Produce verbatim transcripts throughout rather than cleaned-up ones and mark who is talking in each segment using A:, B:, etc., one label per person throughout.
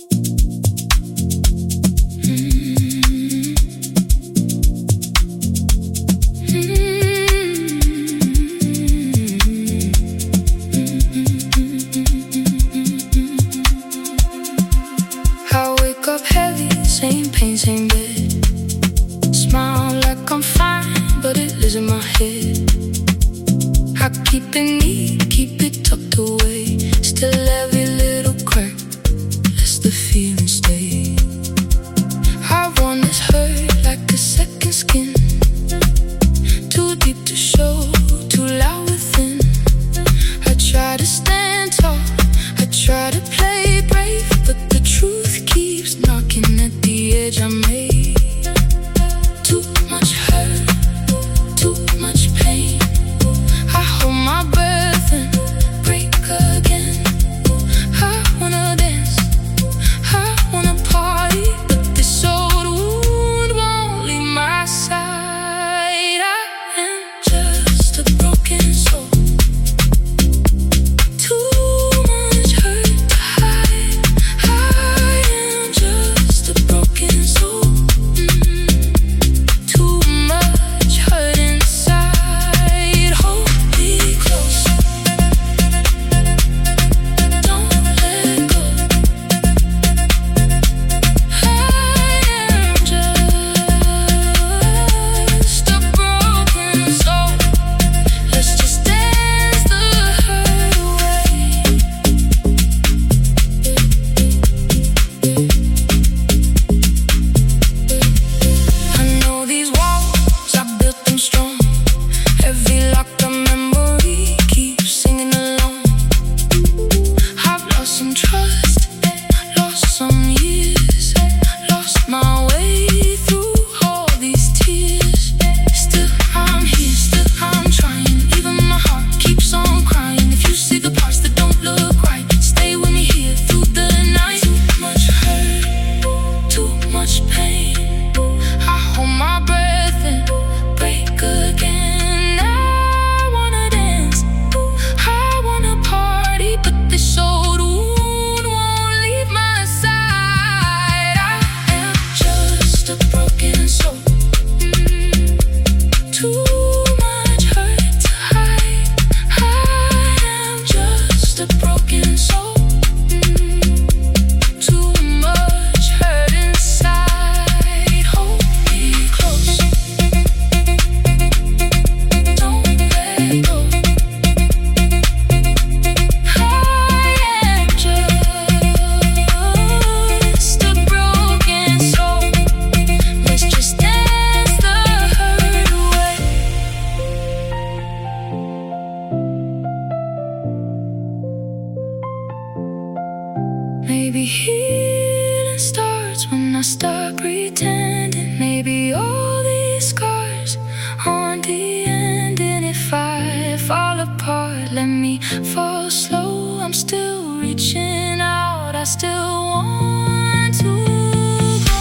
A: Same pain, same bed. Smile like I'm fine, but it lives in my head. I keep it neat, keep it tucked away. Still every little crack lets the feeling stay. I want this hurt like a second skin. Too deep to show, too loud within. I try to stand tall, I try to play brave, but the truth keeps knocking at the edge I made. Too much hurt, too much pain. I hold my breath and break again. I wanna dance, I wanna party, but this old wound won't leave my side. I am just a broken soul. Too much hurt to hide. I am just a broken soul. Mm. Too much hurt inside. Hold me close. Don't let go. I am just a broken soul. Let's just dance the hurt away. I know these walls, I built them strong. Every locked up memory keeps singing along. I've lost some trust, lost some years, lost my way through all these tears. Still I'm here, still I'm trying. Even my heart keeps on crying. If you see the parts that don't look right, stay with me here through the night. Too much hurt, too much pain. I hold my breath and break again. I wanna dance, I wanna party, but this old wound won't leave my side. I am just a broken soul. Mm. Too much hurt to hide. I am just a broken soul. Mm. Too much hurt inside. Hold me close. Don't let go. I am just a broken soul. Let's just dance the hurt away. Maybe healing starts when I stop pretending. Maybe all these scars aren't the end. And if I fall apart, let me fall slow. I'm still reaching out, I still want to grow.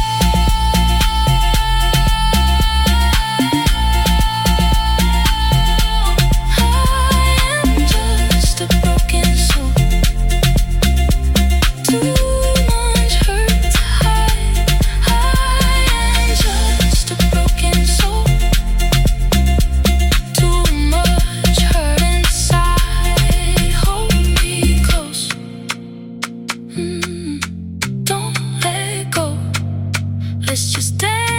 A: I am just a broken soul. Too much hurt to hide. I am just a broken soul. Too much hurt inside. Hold me close. Mm. Don't let go. Let's just dance.